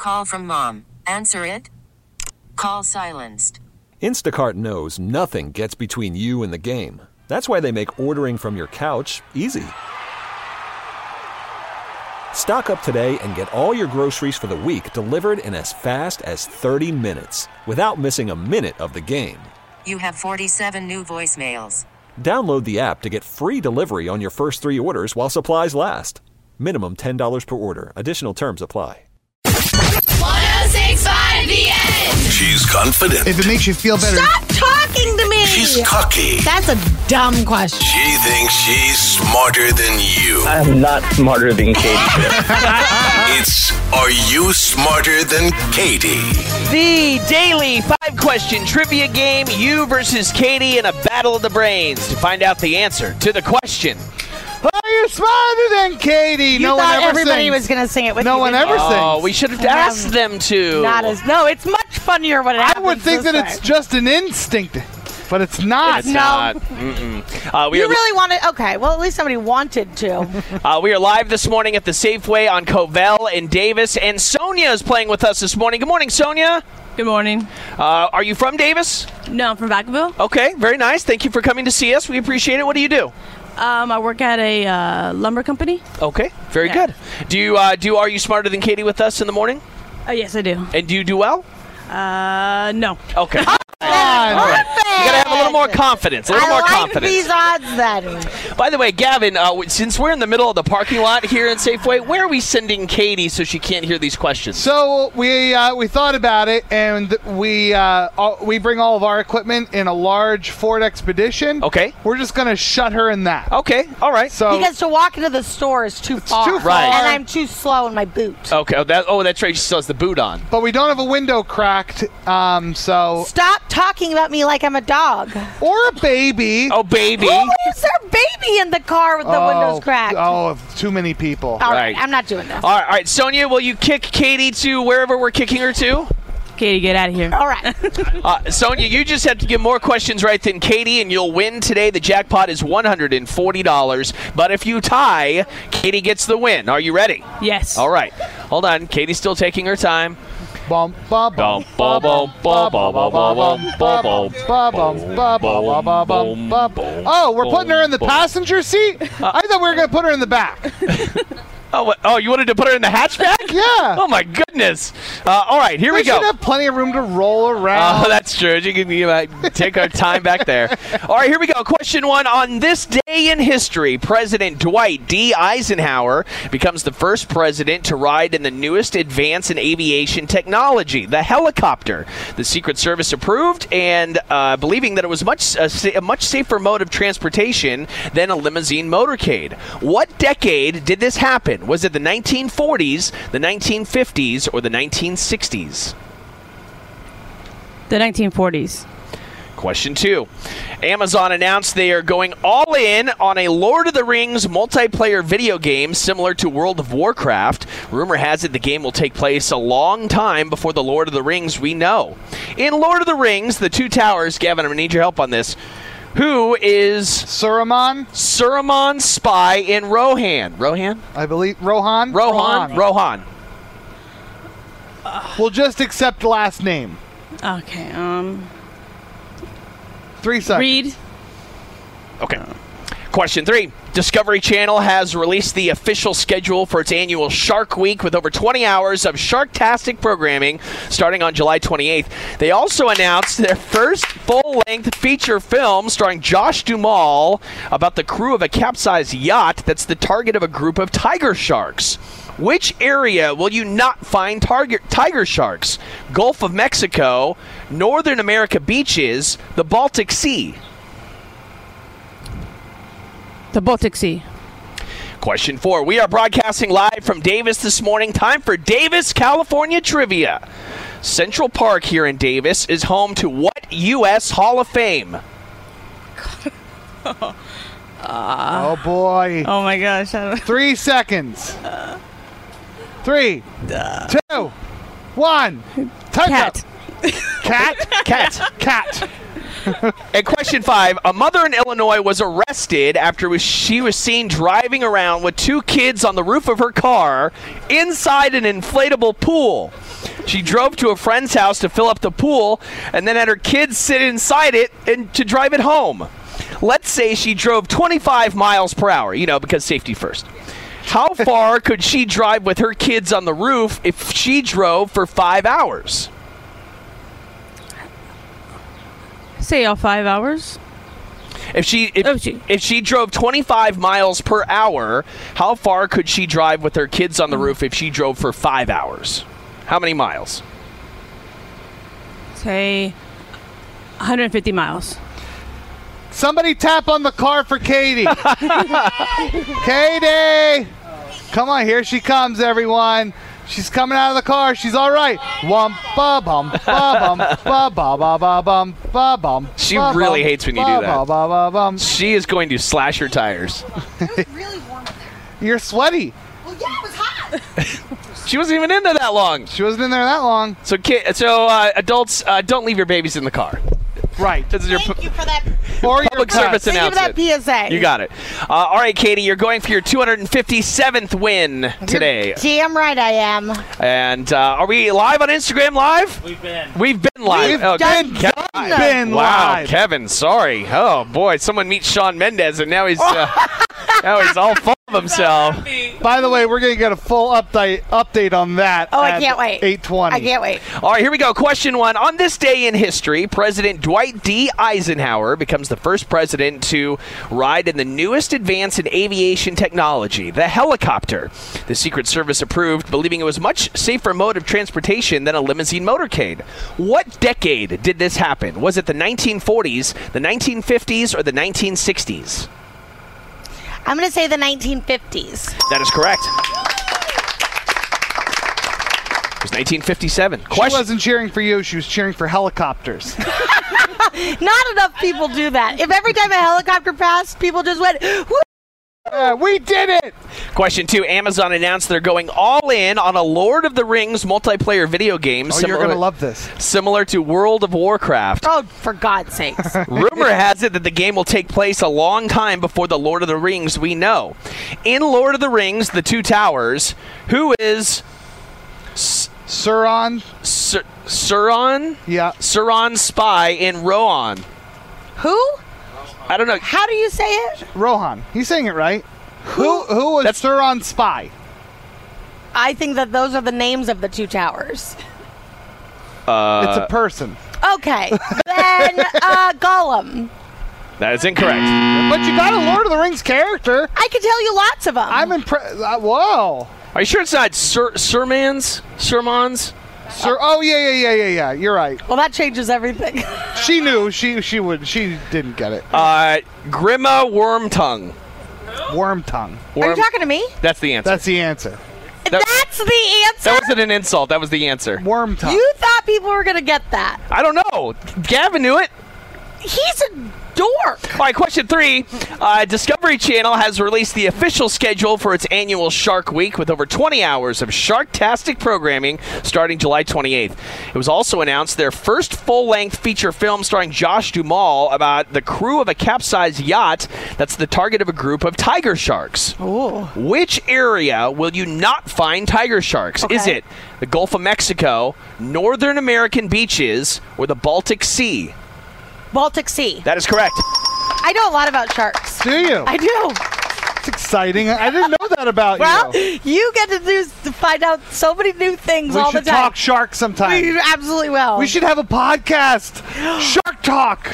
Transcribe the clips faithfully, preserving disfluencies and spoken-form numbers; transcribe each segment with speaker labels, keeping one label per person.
Speaker 1: call from mom. Answer it. Call silenced.
Speaker 2: Instacart knows nothing gets between you and the game. That's why they make ordering from your couch easy. Stock up today and get all your groceries for the week delivered in as fast as thirty minutes without missing a minute of the game.
Speaker 1: You have forty-seven new voicemails.
Speaker 2: Download the app to get free delivery on your first three orders while supplies last. Minimum ten dollars per order. Additional terms apply.
Speaker 3: one oh six point five The End.
Speaker 4: She's confident.
Speaker 5: If it makes you feel better.
Speaker 6: Stop talking to me.
Speaker 4: She's cocky.
Speaker 6: That's a dumb question.
Speaker 4: She thinks she's smarter than you.
Speaker 7: I'm not smarter than Katie.
Speaker 4: It's Are You Smarter Than Katie?
Speaker 8: The daily five-question trivia game, you versus Katie in a battle of the brains to find out the answer to the question.
Speaker 5: Are you smarter than Katie?
Speaker 6: You
Speaker 5: no
Speaker 6: thought
Speaker 5: one ever
Speaker 6: everybody
Speaker 5: sings.
Speaker 6: was going to sing it with
Speaker 5: No
Speaker 6: you,
Speaker 5: one
Speaker 6: didn't
Speaker 5: ever
Speaker 6: you?
Speaker 5: sings.
Speaker 8: Oh, we should have asked them to.
Speaker 6: Not as no. It's much funnier when it
Speaker 5: I
Speaker 6: happens
Speaker 5: would think
Speaker 6: this
Speaker 5: that
Speaker 6: way.
Speaker 5: it's just an instinct, but it's not.
Speaker 8: It's
Speaker 6: No.
Speaker 8: not. Mm-mm. Uh, we
Speaker 6: You
Speaker 8: are,
Speaker 6: really wanted? Okay, well at least somebody wanted to.
Speaker 8: uh, we are live this morning at the Safeway on Covell in Davis, and Sonia is playing with us this morning. Good morning, Sonia.
Speaker 9: Good morning.
Speaker 8: Uh, are you from Davis?
Speaker 9: No, I'm from Vacaville.
Speaker 8: Okay, very nice. Thank you for coming to see us. We appreciate it. What do you do?
Speaker 9: Um, I work at a uh, lumber company.
Speaker 8: Okay, very
Speaker 9: Yeah.
Speaker 8: good. Do you uh, do Are You Smarter Than Katie with us in the morning?
Speaker 9: Uh, yes, I do.
Speaker 8: And do you do well?
Speaker 9: Uh, no.
Speaker 8: Okay.
Speaker 5: Come on.
Speaker 8: All right. You gotta have a little more confidence. A little
Speaker 6: I
Speaker 8: more
Speaker 6: like
Speaker 8: confidence.
Speaker 6: these odds then.
Speaker 8: By the way, Gavin, uh, w- since we're in the middle of the parking lot here in Safeway, where are we sending Katie so she can't hear these questions?
Speaker 5: So we uh, we thought about it, and we uh, all, we bring all of our equipment in a large Ford Expedition.
Speaker 8: Okay.
Speaker 5: We're just gonna shut her in that.
Speaker 8: Okay. All right.
Speaker 5: So
Speaker 6: Because to walk into the store is too far.
Speaker 5: too far.
Speaker 8: Right.
Speaker 6: And I'm too slow in my boot.
Speaker 8: Okay. Oh, that, oh, that's right. She still has the boot on.
Speaker 5: but we don't have a window cracked. Um. So
Speaker 6: Stop talking about me like I'm a dog.
Speaker 5: or a baby.
Speaker 8: Oh, baby.
Speaker 6: Who leaves their baby in the car with the
Speaker 5: Oh,
Speaker 6: windows cracked?
Speaker 5: Oh, too many people.
Speaker 6: All right,
Speaker 8: Right.
Speaker 6: I'm not doing this.
Speaker 8: All right. All right. Sonia, will you kick Katie to wherever we're kicking her to?
Speaker 9: Katie, get out of here.
Speaker 6: All right.
Speaker 8: Uh, Sonia, you just have to get more questions right than Katie, and you'll win today. The jackpot is one hundred forty dollars. But if you tie, Katie gets the win. Are you ready?
Speaker 9: Yes.
Speaker 8: All right. Hold on. Katie's still taking her time.
Speaker 5: Bum, bum, bum,
Speaker 8: Bum, bum, bum, bum, bum, bum, bum, bum, bum,
Speaker 5: bum, bum, bum, bum, bum, bum. Oh, we're putting her in the passenger seat? I thought we were going to put her in the back.
Speaker 8: Oh, what, oh, you wanted to put her in the hatchback?
Speaker 5: Yeah.
Speaker 8: Oh, my goodness. Uh, all right, here we,
Speaker 5: We
Speaker 8: go.
Speaker 5: should have plenty of room to roll around.
Speaker 8: Oh, that's true. You can you might take our time back there. All right, here we go. Question one. On this day in history, President Dwight D. Eisenhower becomes the first president to ride in the newest advance in aviation technology, the helicopter. The Secret Service approved and uh, believing that it was much a, sa- a much safer mode of transportation than a limousine motorcade. What decade did this happen? Was it the nineteen forties, the nineteen fifties, or the nineteen sixties?
Speaker 9: The nineteen forties.
Speaker 8: Question two. Amazon announced they are going all in on a Lord of the Rings multiplayer video game similar to World of Warcraft. Rumor has it the game will take place a long time before the Lord of the Rings we know. In Lord of the Rings, The Two Towers, Gavin, I'm going to need your help on this. Who is
Speaker 5: Saruman,
Speaker 8: Saruman's spy in Rohan? Rohan?
Speaker 5: I believe. Rohan?
Speaker 8: Rohan? Rohan.
Speaker 5: We'll just accept last name.
Speaker 9: Okay. Um.
Speaker 5: Three seconds.
Speaker 9: Reed.
Speaker 8: Okay. Question three. Discovery Channel has released the official schedule for its annual Shark Week with over twenty hours of Sharktastic programming starting on July twenty-eighth. They also announced their first full-length feature film starring Josh Duhamel about the crew of a capsized yacht that's the target of a group of tiger sharks. Which area will you not find target tiger sharks? Gulf of Mexico, Northern America beaches, the Baltic Sea.
Speaker 9: The Baltic Sea.
Speaker 8: Question four. We are broadcasting live from Davis this morning. Time for Davis, California trivia. Central Park here in Davis is home to what U S Hall of Fame?
Speaker 9: uh,
Speaker 5: Oh, boy.
Speaker 9: Oh, my gosh. I don't
Speaker 5: Three seconds. Three, two, one. Time
Speaker 9: Cat.
Speaker 5: up. Cat?
Speaker 8: Cat.
Speaker 5: Cat.
Speaker 8: And question five, a mother in Illinois was arrested after she was seen driving around with two kids on the roof of her car inside an inflatable pool. She drove to a friend's house to fill up the pool and then had her kids sit inside it and to drive it home. Let's say she drove twenty-five miles per hour, you know, because safety first. How far could she drive with her kids on the roof if she drove for five hours?
Speaker 9: Say all five hours.
Speaker 8: If she if,
Speaker 9: Oh, she-
Speaker 8: if she drove twenty-five miles per hour, how far could she drive with her kids on the roof if she drove for five hours? How many miles?
Speaker 9: Say one hundred fifty miles.
Speaker 5: Somebody tap on the car for Katie. Katie! Come on, here she comes, everyone. She's coming out of the car. She's all right. Wum ba bum ba bum ba ba ba ba bum ba bum.
Speaker 8: She
Speaker 5: ba,
Speaker 8: really
Speaker 5: bum,
Speaker 8: hates when you
Speaker 5: ba,
Speaker 8: do that.
Speaker 5: Ba, ba, ba, bum.
Speaker 8: She is going to slash her tires.
Speaker 6: It was really warm in there.
Speaker 5: You're sweaty.
Speaker 6: Well, yeah, it was hot.
Speaker 8: She wasn't even in there that long.
Speaker 5: She wasn't in there that long.
Speaker 8: So, ki- so uh, adults, uh, don't leave your babies in the car.
Speaker 5: Right.
Speaker 8: This is your
Speaker 6: Thank
Speaker 8: pu-
Speaker 6: you for that.
Speaker 5: Or your
Speaker 8: public
Speaker 5: pets.
Speaker 8: service
Speaker 6: Thank you for that
Speaker 8: announcement.
Speaker 6: P S A.
Speaker 8: You got it. Uh, all right, Katie, you're going for your two hundred fifty-seventh win today.
Speaker 6: Damn right I am.
Speaker 8: And uh, are we live on Instagram Live?
Speaker 7: We've been.
Speaker 8: We've been live.
Speaker 5: We've
Speaker 8: Oh,
Speaker 5: done
Speaker 8: Kevin.
Speaker 5: done been
Speaker 8: Wow,
Speaker 5: live.
Speaker 8: Kevin, sorry. Oh, boy, someone meets Shawn Mendes, and now he's uh, now he's all full of himself.
Speaker 5: By the way, we're going to get a full update update on that.
Speaker 6: Oh, I
Speaker 5: at
Speaker 6: can't wait.
Speaker 5: eight twenty.
Speaker 6: I can't wait.
Speaker 8: All right, here we go. Question one. On this day in history, President Dwight D. Eisenhower becomes the first president to ride in the newest advance in aviation technology, the helicopter. The Secret Service approved, believing it was a much safer mode of transportation than a limousine motorcade. What decade did this happen? Was it the nineteen forties, the nineteen fifties, or the nineteen sixties?
Speaker 6: I'm going to say the nineteen fifties.
Speaker 8: That is correct. It was nineteen fifty-seven.
Speaker 5: She
Speaker 8: Question.
Speaker 5: wasn't cheering for you. She was cheering for helicopters.
Speaker 6: Not enough people do that. If every time a helicopter passed, people just went, woo!
Speaker 5: Yeah, we did it.
Speaker 8: Question two. Amazon announced they're going all in on a Lord of the Rings multiplayer video game
Speaker 5: Oh,
Speaker 8: similar,
Speaker 5: you're going to love this.
Speaker 8: similar to World of Warcraft.
Speaker 6: Oh, for God's sakes.
Speaker 8: Rumor has it that the game will take place a long time before the Lord of the Rings we know. In Lord of the Rings, The Two Towers, who is S-
Speaker 5: Sauron.
Speaker 8: Sur- Sauron?
Speaker 5: Yeah.
Speaker 8: Sauron's spy in Rohan.
Speaker 6: Who?
Speaker 8: I don't know.
Speaker 6: How do you say it?
Speaker 5: Rohan. He's saying it right. Who Who was
Speaker 8: That's-
Speaker 5: Sauron's spy?
Speaker 6: I think that those are the names of the two towers.
Speaker 8: Uh,
Speaker 5: It's a person.
Speaker 6: Okay. Then uh, Gollum.
Speaker 8: That is incorrect.
Speaker 5: But you got a Lord of the Rings character.
Speaker 6: I could tell you lots of them.
Speaker 5: I'm impressed. Uh, whoa.
Speaker 8: Are you sure it's not Sir Sermons? Sermons?
Speaker 5: Sir. Oh yeah, yeah, yeah, yeah, yeah. You're right.
Speaker 6: well, that changes everything.
Speaker 5: She knew. She she would. She didn't get it.
Speaker 8: Uh, Grima Wormtongue.
Speaker 5: Worm tongue.
Speaker 6: Are you
Speaker 8: Worm-
Speaker 6: talking to me?
Speaker 8: That's the answer.
Speaker 5: That's the answer.
Speaker 8: That-
Speaker 6: That's the answer?
Speaker 8: That wasn't an insult. That was the answer.
Speaker 5: Worm tongue.
Speaker 6: You thought people were going to get that.
Speaker 8: I don't know. Gavin knew it.
Speaker 6: He's a dork.
Speaker 8: All right, question three. Uh, Discovery Channel has released the official schedule for its annual Shark Week with over twenty hours of sharktastic programming starting July twenty-eighth. It was also announced their first full-length feature film starring Josh Duhamel about the crew of a capsized yacht that's the target of a group of tiger sharks.
Speaker 6: Ooh.
Speaker 8: Which area will you not find tiger sharks? Is
Speaker 6: Okay.
Speaker 8: it the Gulf of Mexico, Northern American beaches, or the Baltic Sea?
Speaker 6: Baltic Sea.
Speaker 8: That is correct.
Speaker 6: I know a lot about sharks.
Speaker 5: Do you?
Speaker 6: I do.
Speaker 5: It's exciting. I didn't know that about
Speaker 6: Well,
Speaker 5: you.
Speaker 6: you get to do to find out so many new things
Speaker 5: We
Speaker 6: all the
Speaker 5: should
Speaker 6: time.
Speaker 5: talk shark sometime.
Speaker 6: We absolutely will.
Speaker 5: We should have a podcast. Shark Talk.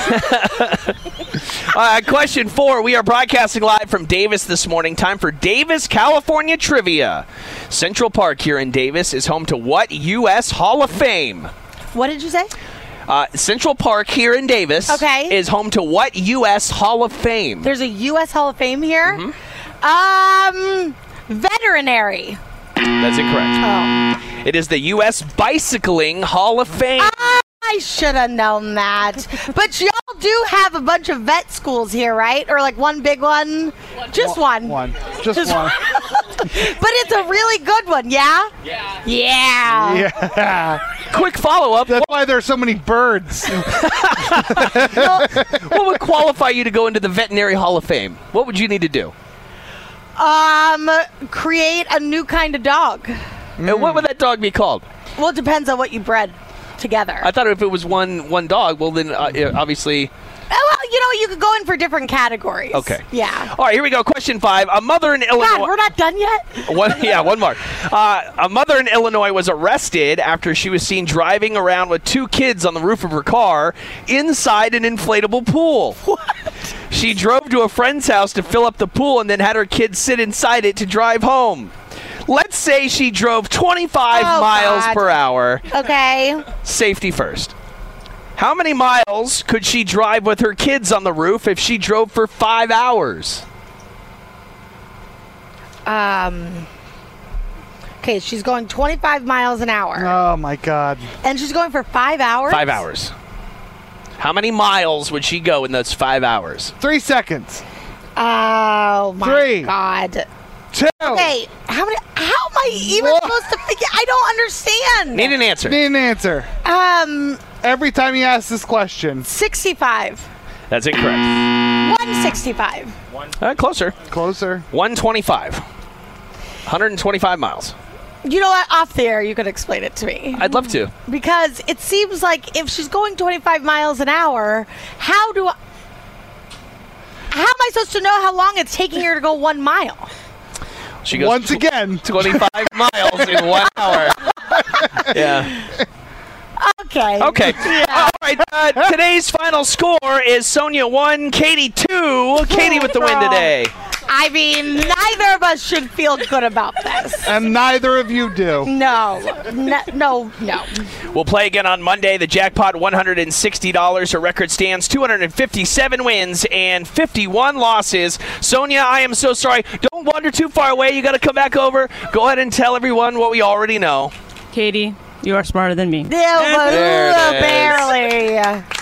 Speaker 8: Uh, question four. We are broadcasting live from Davis this morning. Time for Davis, California trivia. Central Park here in Davis is home to what U S Hall of Fame?
Speaker 6: What did you say?
Speaker 8: Uh, Central Park here in Davis
Speaker 6: Okay.
Speaker 8: is home to what U S Hall of Fame?
Speaker 6: There's a U S Hall of Fame here.
Speaker 8: Mm-hmm.
Speaker 6: Um, veterinary.
Speaker 8: That's incorrect.
Speaker 6: Oh.
Speaker 8: It is the U S Bicycling Hall of Fame.
Speaker 6: I should have known that. But y'all do have a bunch of vet schools here, right? Or like one big one? Just one.
Speaker 5: One. Just,
Speaker 6: Just
Speaker 5: one.
Speaker 6: But it's a really good one, yeah? Yeah. Yeah.
Speaker 5: Yeah.
Speaker 8: quick follow-up.
Speaker 5: That's why there's so many birds.
Speaker 8: What would qualify you to go into the Veterinary Hall of Fame? What would you need to do?
Speaker 6: Um, create a new kind of dog.
Speaker 8: Mm. And what would that dog be called?
Speaker 6: Well, it depends on what you bred together.
Speaker 8: I thought if it was one one dog, well then uh, obviously.
Speaker 6: Oh, well, you know, you could go in for different categories.
Speaker 8: Okay.
Speaker 6: Yeah.
Speaker 8: All right, here we go. Question five. A mother in Illinois.
Speaker 6: God, we're not done yet?
Speaker 8: One, yeah, one more. Uh, a mother in Illinois was arrested after she was seen driving around with two kids on the roof of her car inside an inflatable pool.
Speaker 6: What?
Speaker 8: She drove to a friend's house to fill up the pool and then had her kids sit inside it to drive home. Let's say she drove twenty-five
Speaker 6: Oh,
Speaker 8: miles
Speaker 6: God.
Speaker 8: per hour.
Speaker 6: Okay.
Speaker 8: Safety first. How many miles could she drive with her kids on the roof if she drove for five hours?
Speaker 6: Um. Okay, she's going twenty-five miles an hour.
Speaker 5: Oh, my God.
Speaker 6: And she's going for five hours?
Speaker 8: Five hours. How many miles would she go in those five hours?
Speaker 5: Three seconds.
Speaker 6: Oh, my
Speaker 5: Three.
Speaker 6: God.
Speaker 5: Two.
Speaker 6: Okay, how many? How am I even
Speaker 5: What?
Speaker 6: supposed to figure? I don't understand.
Speaker 8: Need an answer.
Speaker 5: Need an answer.
Speaker 6: Um,
Speaker 5: Every time you ask this question.
Speaker 6: sixty-five.
Speaker 8: That's incorrect.
Speaker 6: one sixty-five.
Speaker 8: Uh, closer.
Speaker 5: Closer.
Speaker 8: one twenty-five. one hundred twenty-five miles.
Speaker 6: You know what? Off the air, you could explain it to me.
Speaker 8: I'd love to.
Speaker 6: Because it seems like if she's going twenty-five miles an hour, how do I... How am I supposed to know how long it's taking her to go one mile?
Speaker 8: She goes
Speaker 5: Once
Speaker 8: tw-
Speaker 5: again.
Speaker 8: twenty-five miles in one hour. Yeah.
Speaker 6: Okay.
Speaker 8: Okay. All right. Uh, today's final score is Sonia one, Katie two. Katie with the win today.
Speaker 6: I mean, neither of us should feel good about this.
Speaker 5: And neither of you do.
Speaker 6: No. No, no, no.
Speaker 8: We'll play again on Monday. The jackpot, one hundred sixty dollars. Her record stands two hundred fifty-seven wins and fifty-one losses. Sonia, I am so sorry. Don't wander too far away. You got to come back over. Go ahead and tell everyone what we already know.
Speaker 9: Katie, you are smarter than me.
Speaker 6: Yeah,
Speaker 8: There it is.
Speaker 6: barely.